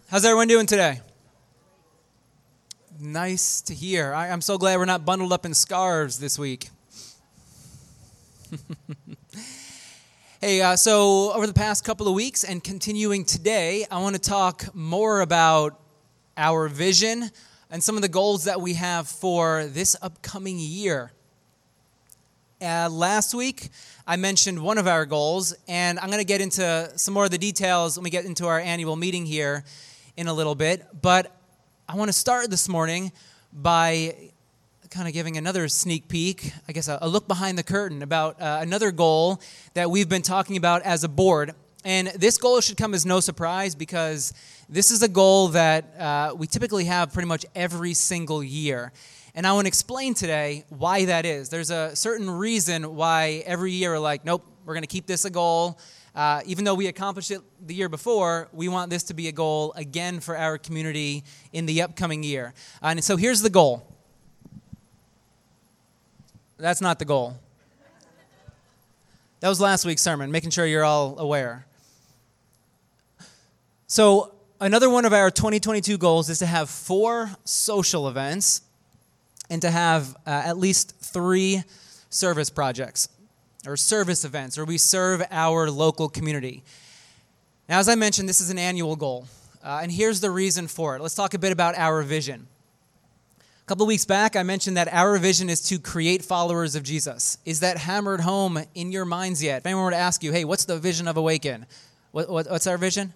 How's everyone doing today? Nice to hear. I'm so glad we're not bundled up in scarves this week. Hey, so over the past couple of weeks and continuing today, I want to talk more about our vision and some of the goals that we have for this upcoming year. Last week, I mentioned one of our goals, and I'm going to get into some more of the details when we get into our annual meeting here in a little bit. But I want to start this morning by kind of giving another sneak peek, I guess a look behind the curtain about another goal that we've been talking about as a board. And this goal should come as no surprise because this is a goal that we typically have pretty much every single year. And I want to explain today why that is. There's a certain reason why every year we're like, nope, we're going to keep this a goal. Even though we accomplished it the year before, we want this to be a goal again for our community in the upcoming year. And so here's the goal. That's not the goal. That was last week's sermon, making sure you're all aware. So another one of our 2022 goals is to have 4 social events and to have at least 3 service projects or service events where we serve our local community. Now, as I mentioned, this is an annual goal, and here's the reason for it. Let's talk a bit about our vision. A couple of weeks back, I mentioned that our vision is to create followers of Jesus. Is that hammered home in your minds yet? If anyone were to ask you, hey, what's the vision of Awaken? What's our vision?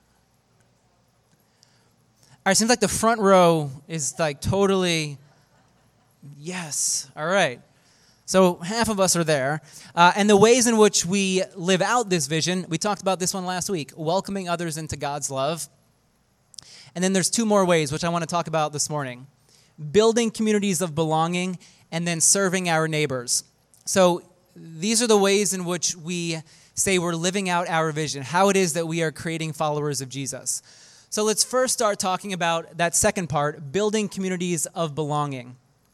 All right, seems like the front row is like totally... Yes. All right. So half of us are there. And the ways in which we live out this vision, we talked about this one last week, welcoming others into God's love. And then there's 2 more ways, which I want to talk about this morning. Building communities of belonging and then serving our neighbors. So these are the ways in which we say we're living out our vision, how it is that we are creating followers of Jesus. So let's first start talking about that second part, building communities of belonging.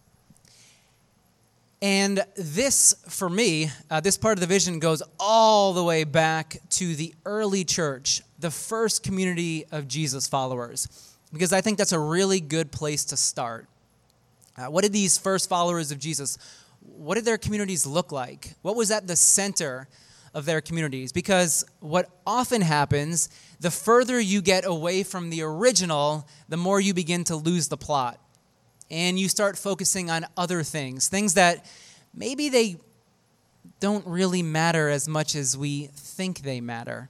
And this, for me, this part of the vision goes all the way back to the early church, the first community of Jesus followers, because I think that's a really good place to start. What did these first followers of Jesus, what did their communities look like? What was at the center of their communities? Because what often happens, the further you get away from the original, the more you begin to lose the plot. And you start focusing on other things that maybe they don't really matter as much as we think they matter.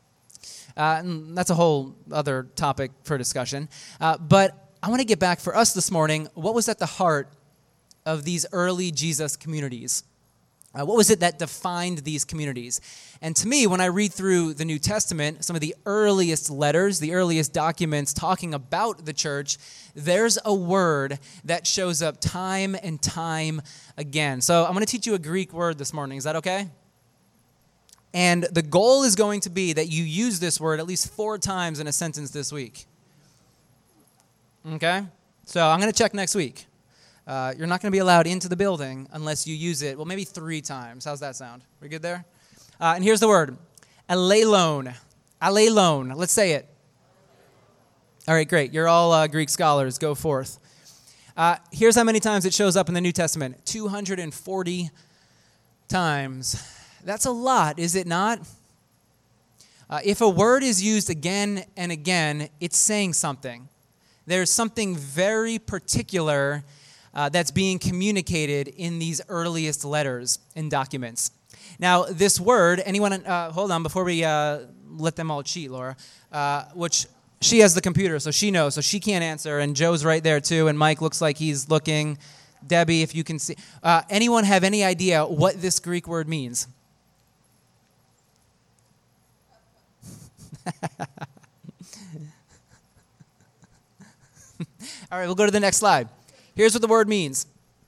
And that's a whole other topic for discussion. But I want to get back for us this morning. What was at the heart of these early Jesus communities? What was it that defined these communities? And to me, when I read through the New Testament, some of the earliest letters, the earliest documents talking about the church, there's a word that shows up time and time again. So I'm going to teach you a Greek word this morning. Is that okay? And the goal is going to be that you use this word at least 4 times in a sentence this week. Okay? So I'm going to check next week. You're not going to be allowed into the building unless you use it, well, maybe 3 times. How's that sound? We good there? And here's the word, alelon. Alelon. Let's say it. All right, great. You're all Greek scholars. Go forth. Here's how many times it shows up in the New Testament. 240 times. That's a lot, is it not? If a word is used again and again, it's saying something. There's something very particular that's being communicated in these earliest letters and documents. Now, this word, anyone, hold on, before we let them all cheat, Laura, which she has the computer, so she knows, so she can't answer, and Joe's right there too, and Mike looks like he's looking. Debbie, if you can see. Anyone have any idea what this Greek word means? All right, we'll go to the next slide. Here's what the word means.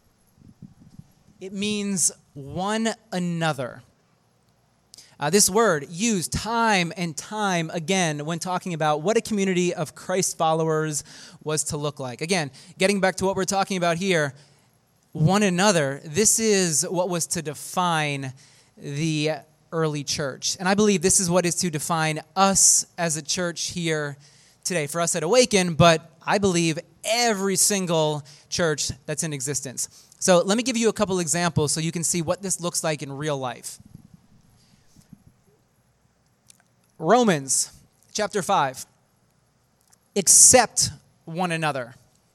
It means one another. This word used time and time again when talking about what a community of Christ followers was to look like. Again, getting back to what we're talking about here, one another, this is what was to define the early church. And I believe this is what is to define us as a church here today for us at Awaken, but I believe every single church that's in existence. So let me give you a couple examples so you can see what this looks like in real life. Romans chapter 5. Accept one another,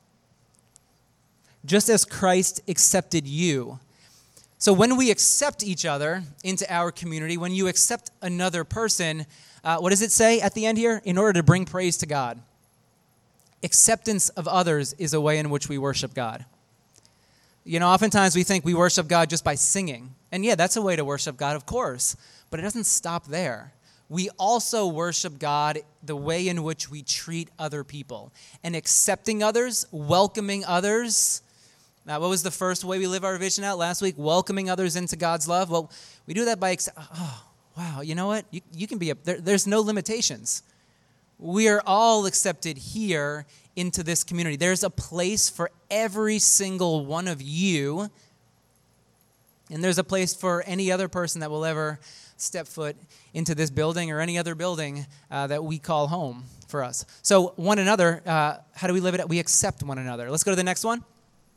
just as Christ accepted you. So when we accept each other into our community, when you accept another person, what does it say at the end here? In order to bring praise to God. Acceptance of others is a way in which we worship God. You know, oftentimes we think we worship God just by singing. And yeah, that's a way to worship God, of course. But it doesn't stop there. We also worship God the way in which we treat other people. And accepting others, welcoming others. Now, what was the first way we live our vision out last week? Welcoming others into God's love. Well, we do that by, wow, you know what? You can be, there's no limitations. We are all accepted here into this community. There's a place for every single one of you, and there's a place for any other person that will ever step foot into this building or any other building that we call home for us. So one another, how do we live it? We accept one another. Let's go to the next one.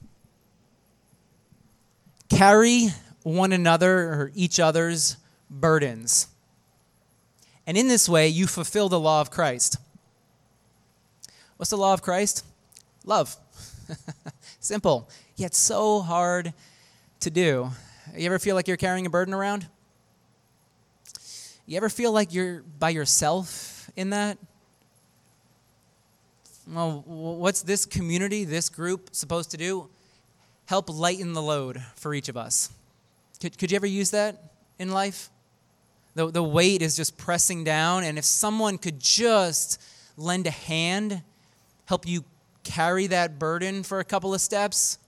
Carry one another or each other's burdens. And in this way, you fulfill the law of Christ. What's the law of Christ? Love. Simple, yet so hard to do. You ever feel like you're carrying a burden around? You ever feel like you're by yourself in that? Well, what's this community, this group supposed to do? Help lighten the load for each of us. Could you ever use that in life? The weight is just pressing down, and if someone could just lend a hand, help you carry that burden for a couple of steps,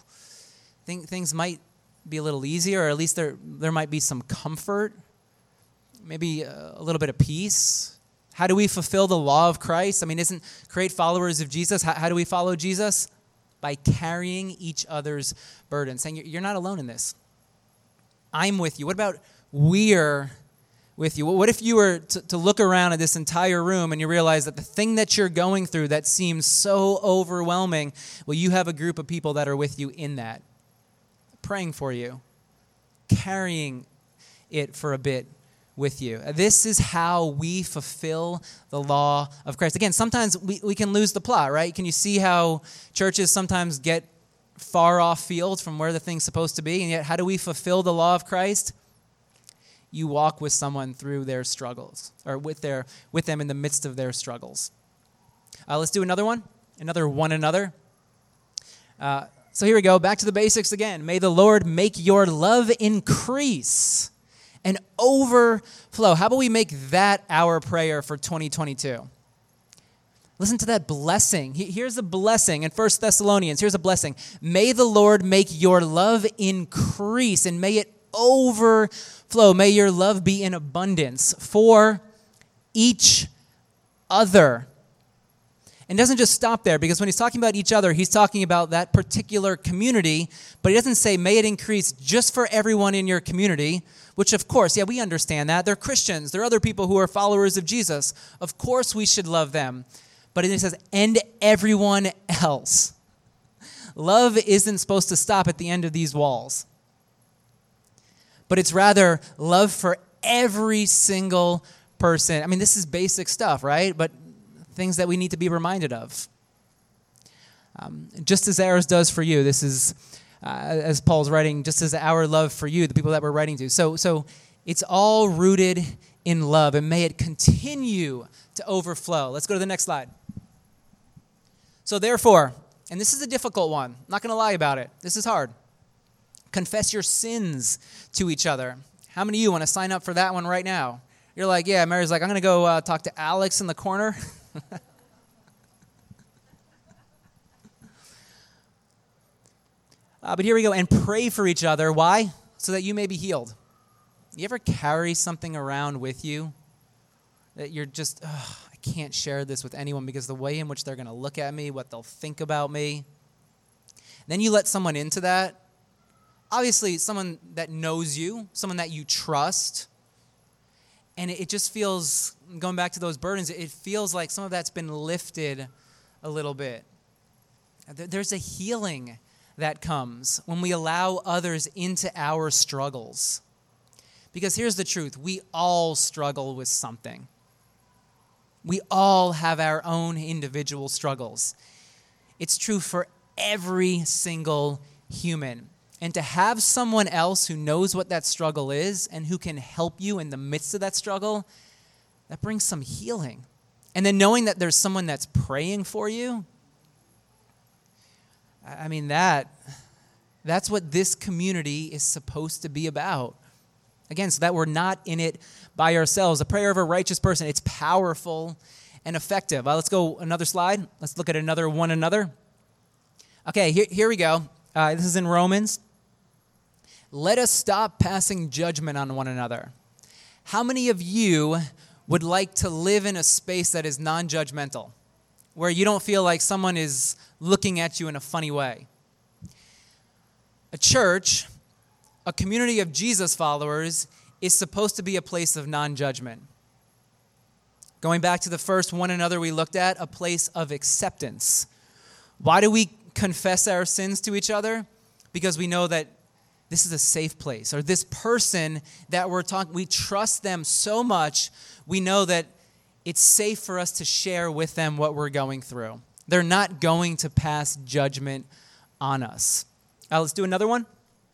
things might be a little easier, or at least there might be some comfort, maybe a little bit of peace. How do we fulfill the law of Christ? I mean, isn't create followers of Jesus? How do we follow Jesus? By carrying each other's burdens, saying, you're not alone in this. I'm with you. What about we're with you? What if you were to look around at this entire room and you realize that the thing that you're going through that seems so overwhelming, well, you have a group of people that are with you in that, praying for you, carrying it for a bit with you. This is how we fulfill the law of Christ. Again, sometimes we can lose the plot, right? Can you see how churches sometimes get far off field from where the thing's supposed to be? And yet, how do we fulfill the law of Christ? You walk with someone through their struggles, or with them in the midst of their struggles. Let's do another one, one another. So here we go, back to the basics again. May the Lord make your love increase and overflow. How about we make that our prayer for 2022? Listen to that blessing. Here's a blessing in 1 Thessalonians. Here's a blessing. May the Lord make your love increase and may it overflow. May your love be in abundance for each other. And it doesn't just stop there, because when he's talking about each other, he's talking about that particular community, but he doesn't say may it increase just for everyone in your community, which of course, yeah, we understand that. They're Christians. They're other people who are followers of Jesus. Of course we should love them. But it says, and everyone else. Love isn't supposed to stop at the end of these walls. But it's rather love for every single person. I mean, this is basic stuff, right? But things that we need to be reminded of. Just as ours does for you. This is, as Paul's writing, just as our love for you, the people that we're writing to. So it's all rooted in love, and may it continue to overflow. Let's go to the next slide. So therefore, and this is a difficult one, I'm not going to lie about it. This is hard. Confess your sins to each other. How many of you want to sign up for that one right now? You're like, yeah, Mary's like, I'm going to go talk to Alex in the corner. But here we go. And pray for each other. Why? So that you may be healed. You ever carry something around with you that you're just, I can't share this with anyone because the way in which they're going to look at me, what they'll think about me. Then you let someone into that. Obviously, someone that knows you, someone that you trust. And it just feels, going back to those burdens, it feels like some of that's been lifted a little bit. There's a healing that comes when we allow others into our struggles. Because here's the truth, we all struggle with something. We all have our own individual struggles. It's true for every single human. And to have someone else who knows what that struggle is and who can help you in the midst of that struggle, that brings some healing. And then knowing that there's someone that's praying for you, I mean, that's what this community is supposed to be about. Again, so that we're not in it by ourselves. The prayer of a righteous person, it's powerful and effective. Let's go another slide. Let's look at another one another. Okay, here we go. This is in Romans. Let us stop passing judgment on one another. How many of you would like to live in a space that is non-judgmental, where you don't feel like someone is looking at you in a funny way? A church, a community of Jesus followers, is supposed to be a place of non-judgment. Going back to the first one another we looked at, a place of acceptance. Why do we confess our sins to each other? Because we know that this is a safe place, or this person that we're talking, we trust them so much, we know that it's safe for us to share with them what we're going through. They're not going to pass judgment on us. Let's do another one.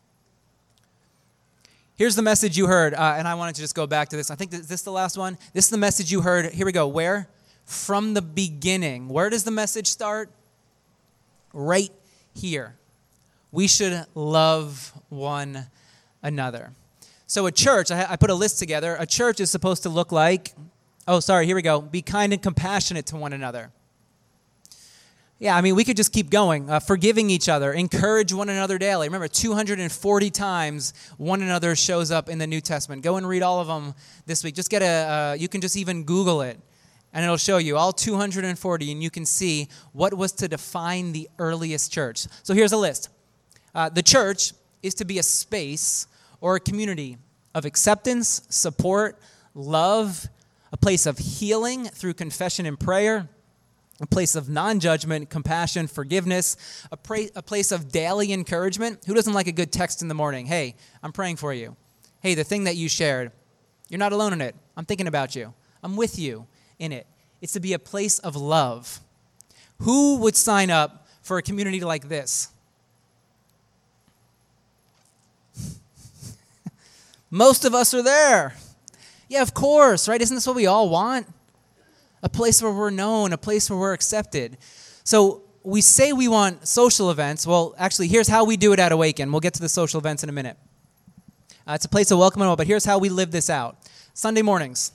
Here's the message you heard, and I wanted to just go back to this. I think this is the last one. This is the message you heard. Here we go. Where? From the beginning. Where does the message start? Right here. We should love one another. So a church, I put a list together. A church is supposed to look like, here we go. Be kind and compassionate to one another. Yeah, I mean, we could just keep going. Forgiving each other, encourage one another daily. Remember, 240 times one another shows up in the New Testament. Go and read all of them this week. Just you can just even Google it, and it'll show you all 240, and you can see what was to define the earliest church. So here's a list. The church is to be a space or a community of acceptance, support, love, a place of healing through confession and prayer, a place of non-judgment, compassion, forgiveness, a place of daily encouragement. Who doesn't like a good text in the morning? Hey, I'm praying for you. Hey, the thing that you shared, you're not alone in it. I'm thinking about you. I'm with you in it. It's to be a place of love. Who would sign up for a community like this? Most of us are there. Yeah, of course, right? Isn't this what we all want? A place where we're known, a place where we're accepted. So we say we want social events. Well, actually, here's how we do it at Awaken. We'll get to the social events in a minute. It's a place of welcome and all, but here's how we live this out. Sunday mornings.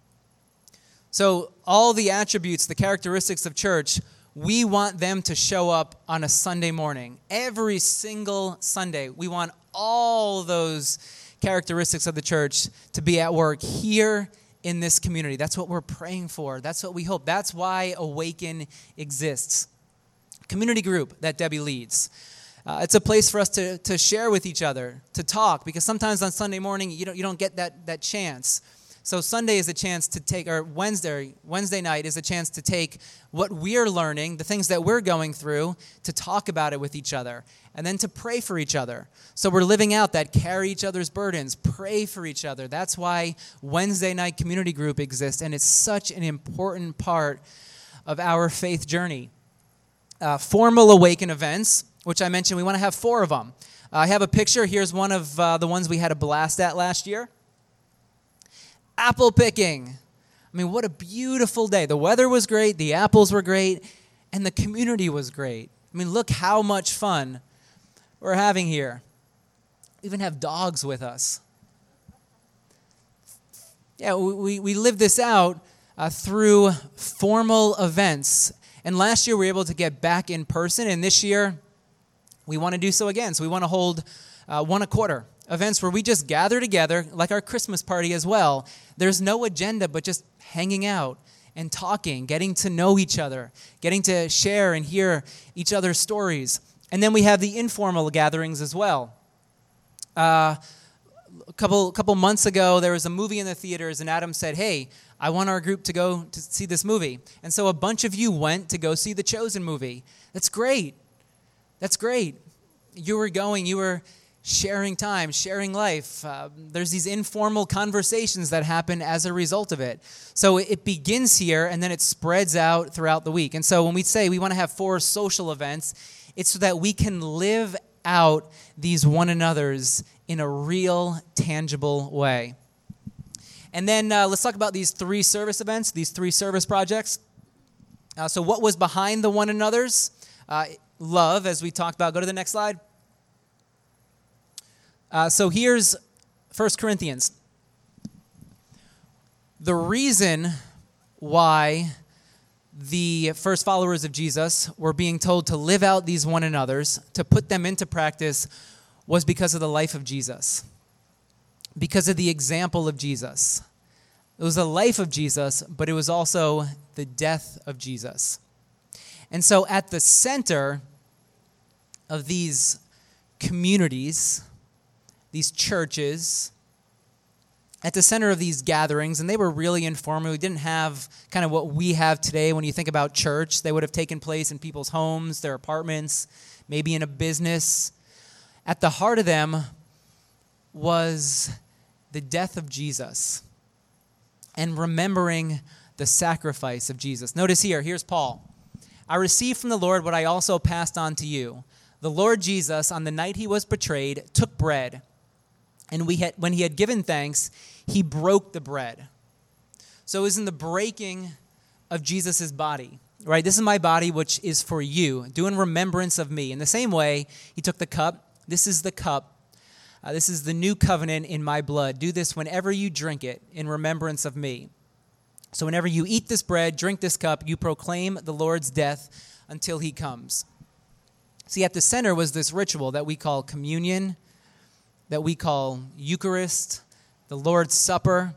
So all the attributes, the characteristics of church, we want them to show up on a Sunday morning. Every single Sunday, we want all those characteristics of the church to be at work here in this community. That's what we're praying for. That's what we hope. That's why Awaken exists. Community group that Debbie leads. It's a place for us to share with each other, to talk, because sometimes on Sunday morning you don't get that chance. So Sunday is a chance to take, or Wednesday night is a chance to take what we're learning, the things that we're going through, to talk about it with each other, and then to pray for each other. So we're living out that carry each other's burdens, pray for each other. That's why Wednesday night community group exists, and it's such an important part of our faith journey. Formal Awaken events, which I mentioned, we want to have 4 of them. I have a picture. Here's one of the ones we had a blast at last year. Apple picking. I mean, what a beautiful day. The weather was great, the apples were great, and the community was great. I mean, look how much fun we're having here. We even have dogs with us. Yeah, we live this out through formal events. And last year we were able to get back in person, and this year we want to do so again. So we want to hold one a quarter events where we just gather together, like our Christmas party as well. There's no agenda, but just hanging out and talking, getting to know each other, getting to share and hear each other's stories. And then we have the informal gatherings as well. a couple months ago, there was a movie in the theaters, and Adam said, hey, I want our group to go to see this movie. And so a bunch of you went to go see The Chosen movie. That's great. That's great. You were going, you were sharing time, sharing life. There's these informal conversations that happen as a result of it. So it begins here, and then it spreads out throughout the week. And so when we say we want to have 4 social events, it's so that we can live out these one another's in a real, tangible way. And then let's talk about these 3 service events, these 3 service projects. So what was behind the one another's? Love, as we talked about. Go to the next slide. So here's 1 Corinthians. The reason why the first followers of Jesus were being told to live out these one another's, to put them into practice, was because of the life of Jesus, because of the example of Jesus. It was the life of Jesus, but it was also the death of Jesus. And so at the center of these communities, these churches, at the center of these gatherings, and they were really informal. We didn't have kind of what we have today when you think about church. They would have taken place in people's homes, their apartments, maybe in a business. At the heart of them was the death of Jesus and remembering the sacrifice of Jesus. Notice here's Paul. I received from the Lord what I also passed on to you. The Lord Jesus, on the night he was betrayed, took bread, and when he had given thanks, he broke the bread. So it was in the breaking of Jesus' body, right? This is my body, which is for you. Do in remembrance of me. In the same way, he took the cup. This is the cup. This is the new covenant in my blood. Do this whenever you drink it in remembrance of me. So whenever you eat this bread, drink this cup, you proclaim the Lord's death until he comes. See, at the center was this ritual that we call communion, that we call Eucharist, the Lord's Supper.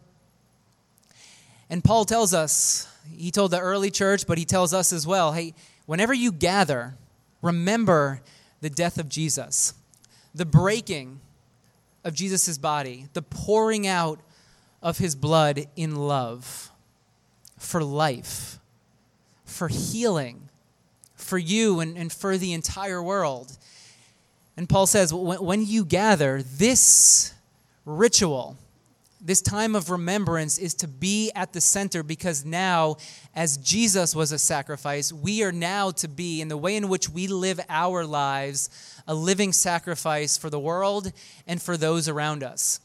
And Paul tells us, he told the early church, but he tells us as well, hey, whenever you gather, remember the death of Jesus, the breaking of Jesus' body, the pouring out of his blood in love, for life, for healing, for you and for the entire world. And Paul says, when you gather, this ritual, this time of remembrance is to be at the center, because now, as Jesus was a sacrifice, we are now to be, in the way in which we live our lives, a living sacrifice for the world and for those around us.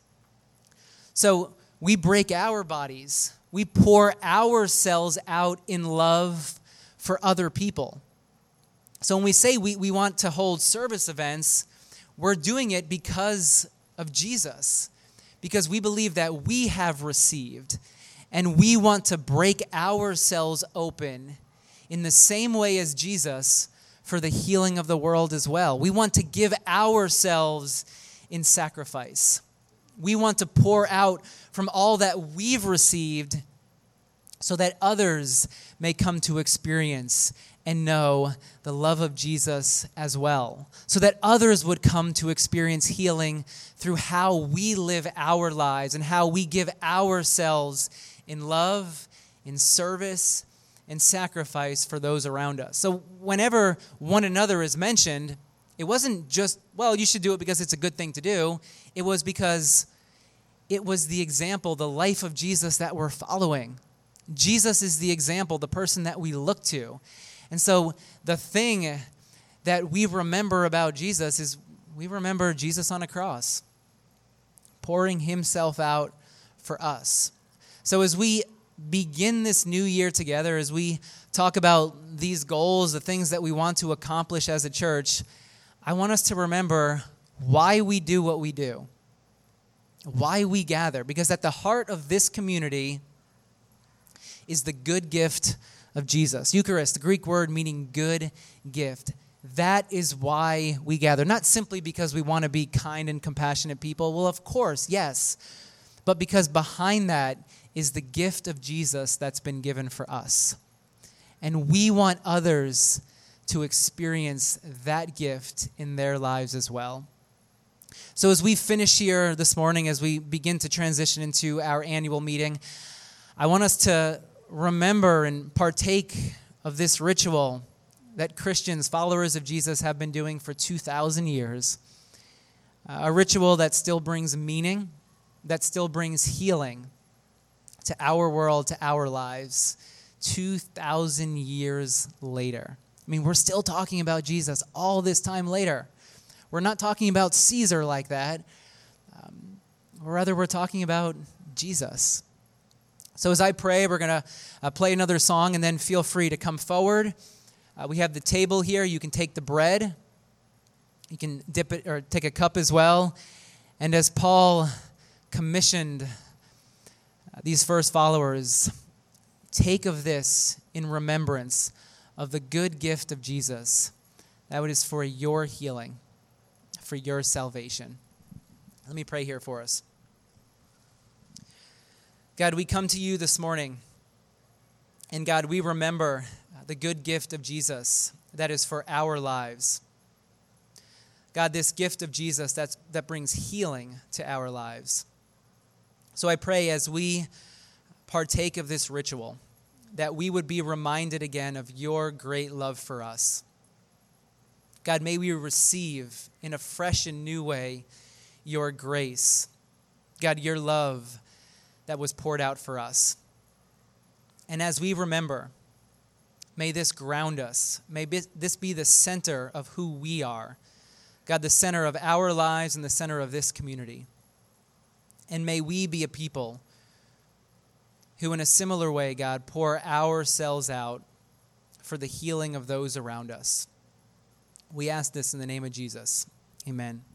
So we break our bodies. We pour ourselves out in love for other people. So when we say we want to hold service events, we're doing it because of Jesus, because we believe that we have received, and we want to break ourselves open in the same way as Jesus for the healing of the world as well. We want to give ourselves in sacrifice. We want to pour out from all that we've received so that others may come to experience and know the love of Jesus as well, so that others would come to experience healing through how we live our lives and how we give ourselves in love, in service, and sacrifice for those around us. So whenever one another is mentioned, it wasn't just, well, you should do it because it's a good thing to do. It was because it was the example, the life of Jesus that we're following. Jesus is the example, the person that we look to. And so the thing that we remember about Jesus is we remember Jesus on a cross, pouring himself out for us. So as we begin this new year together, as we talk about these goals, the things that we want to accomplish as a church, I want us to remember why we do what we do, why we gather. Because at the heart of this community is the good gift of Jesus. Eucharist, the Greek word meaning good gift. That is why we gather. Not simply because we want to be kind and compassionate people. Well, of course, yes. But because behind that is the gift of Jesus that's been given for us. And we want others to experience that gift in their lives as well. So as we finish here this morning, as we begin to transition into our annual meeting, I want us to remember and partake of this ritual that Christians, followers of Jesus, have been doing for 2,000 years. A ritual that still brings meaning, that still brings healing to our world, to our lives, 2,000 years later. I mean, we're still talking about Jesus all this time later. We're not talking about Caesar like that. Rather, we're talking about Jesus. So as I pray, we're going to play another song, and then feel free to come forward. We have the table here. You can take the bread. You can dip it or take a cup as well. And as Paul commissioned these first followers, take of this in remembrance of the good gift of Jesus. That is for your healing, for your salvation. Let me pray here for us. God, we come to you this morning, and God, we remember the good gift of Jesus that is for our lives. God, this gift of Jesus that brings healing to our lives. So I pray as we partake of this ritual, that we would be reminded again of your great love for us. God, may we receive in a fresh and new way your grace. God, your love that was poured out for us. And as we remember, may this ground us. May this be the center of who we are. God, the center of our lives and the center of this community. And may we be a people who in a similar way, God, pour ourselves out for the healing of those around us. We ask this in the name of Jesus. Amen.